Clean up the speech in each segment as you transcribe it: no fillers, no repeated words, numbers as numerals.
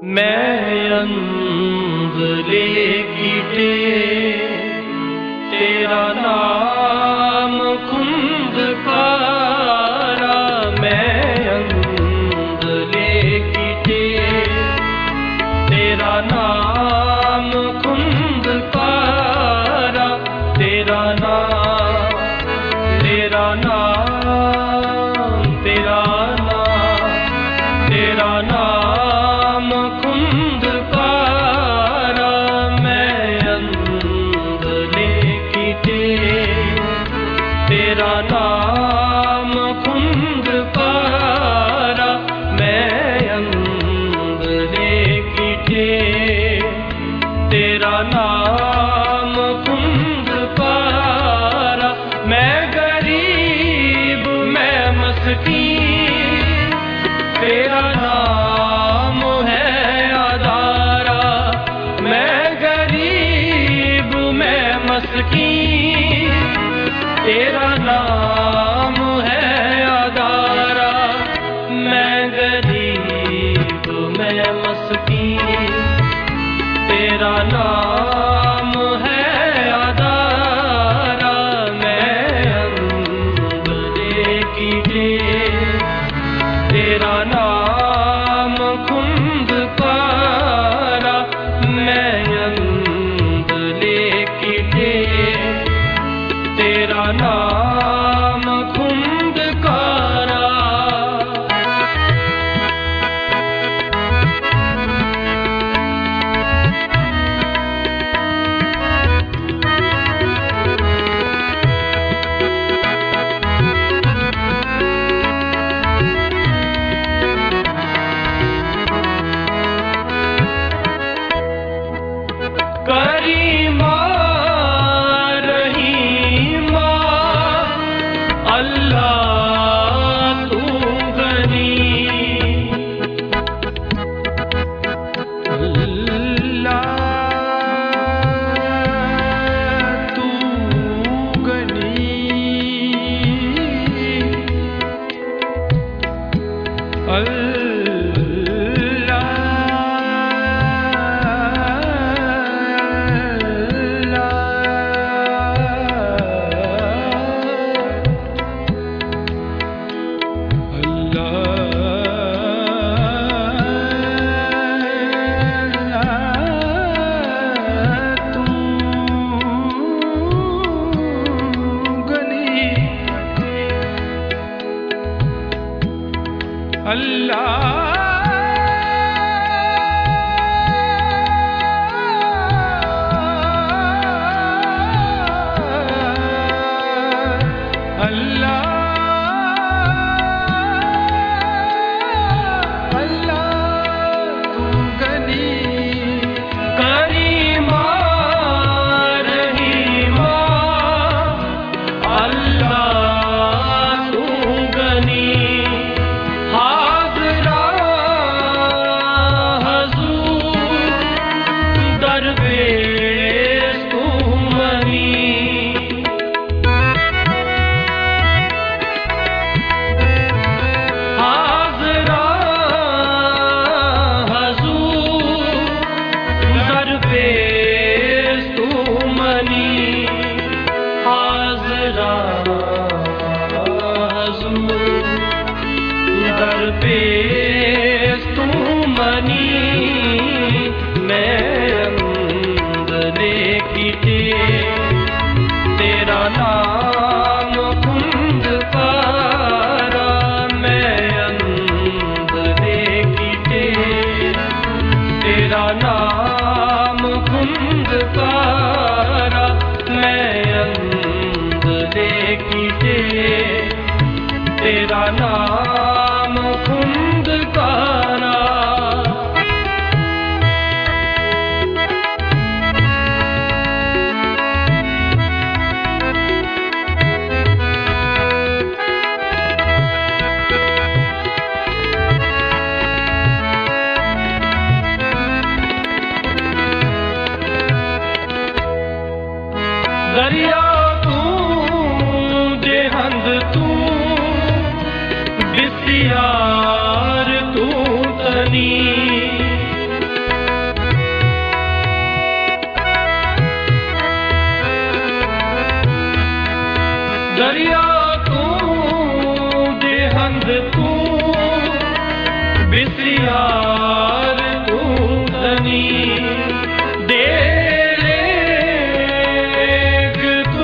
मैं अंधले कीटे तेरा नाम खुंदकारा। मैं अंधले कीटे तेरा नाम खुंदकारा। तेरा नाम तेरा नाम तेरा नाम तेरा नाम खुंदकारा। मैं अंधले कीटे तेरा नाम खुंदकारा। मैं अंधले कीटे तेरा नाम खुंदकारा। मैं गरीब मैं मस्कीन तेरा नाम है आधारा। मैं गरीब मैं मस्कीन तेरा नाम है आधारा। मैं गरीब मैं मस्कीन तेरा नाम है आधारा। मैं अंधले कीटे तेरा नाम खुंदकारा। मैं अंधले कीटे तेरा नाम खुंदकारा। करीमा रहीमा अल्लाह तू गनी। अल्लाह तू गनी। दरपेश तू मनी। मैं अंधले कीटे तेरा नाम खुंदकारा। मैं अंधले कीटे तेरा नाम खुंदकारा। मैं अंधले कीटे तेरा नाम खुंदकारा। दरिया तू जेहंद तू यार तू धनी दे लेग तू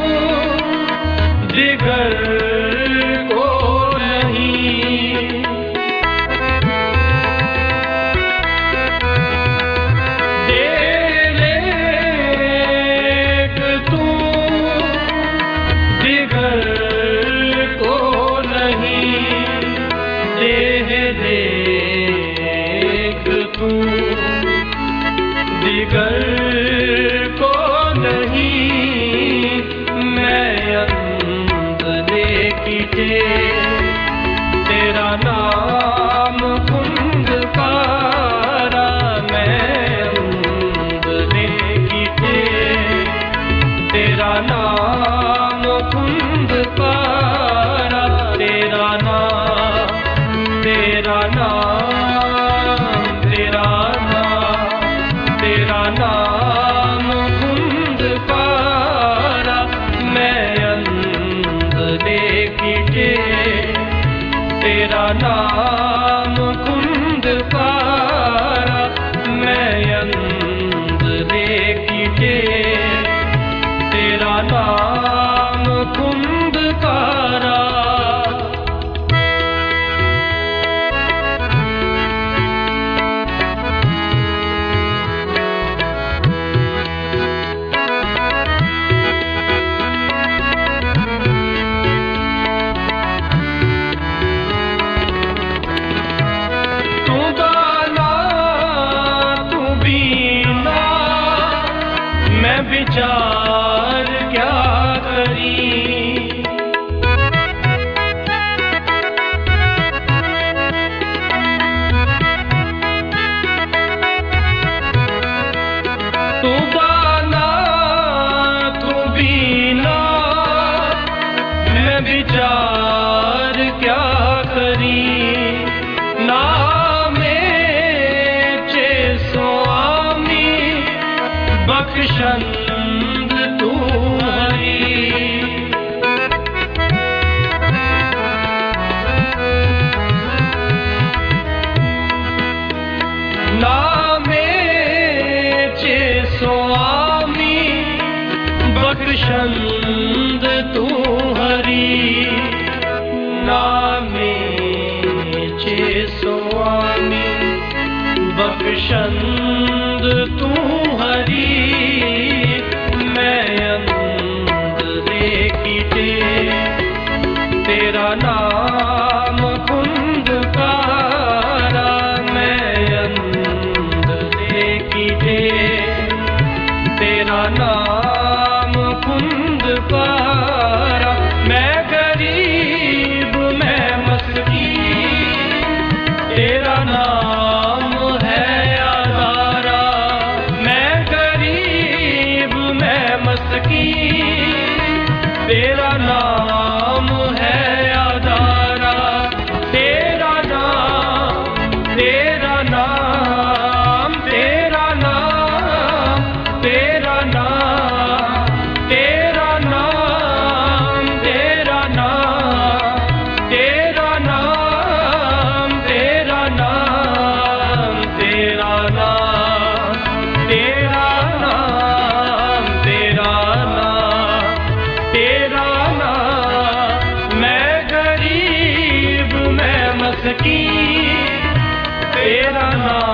जिगर को नहीं दे लेग तू जिगर को नहीं देह देख तू जिगर को नहीं मैं अंध देखिए तेरा नाम कुंदकारा मैं अंध देखिए तेरा नाम कुंदकारा तेरा नाम तेरा नाम तेरा नाम तेरा नाम कुंदकारा मैं अंध देखिए तेरा नाम कुंदकारा मैं अंध देखिए तेरा नाम कुंदकारा तू गाना तू बीना मैं विचार क्या करी तू गाना तू बीना मैं विचार क्या करी नामे चे स्वामी बख्शंद तू हरी नामे चे स्वामी बख्शंद तू हरी नामे चे स्वामी बख्शंद तू हरी मैं अंध देखिए तेरा नाम कुंदकारा मैं अंध देखिए तेरा नाम कुंदकारा मैं गरीब मैं मस्कीन तेरा नाम है आधारा मैं गरीब मैं मस्कीन तेरा नाम है आधारा तेरा नाम तेरा नाम तेरा नाम तेरा नाम तेरा नाम तेरा नाम तेरा नाम तेरा नाम तेरा नाम तेरा नाम तेरा नाम तेरा नाम मैं गरीब मैं मस्कीन तेरा नाम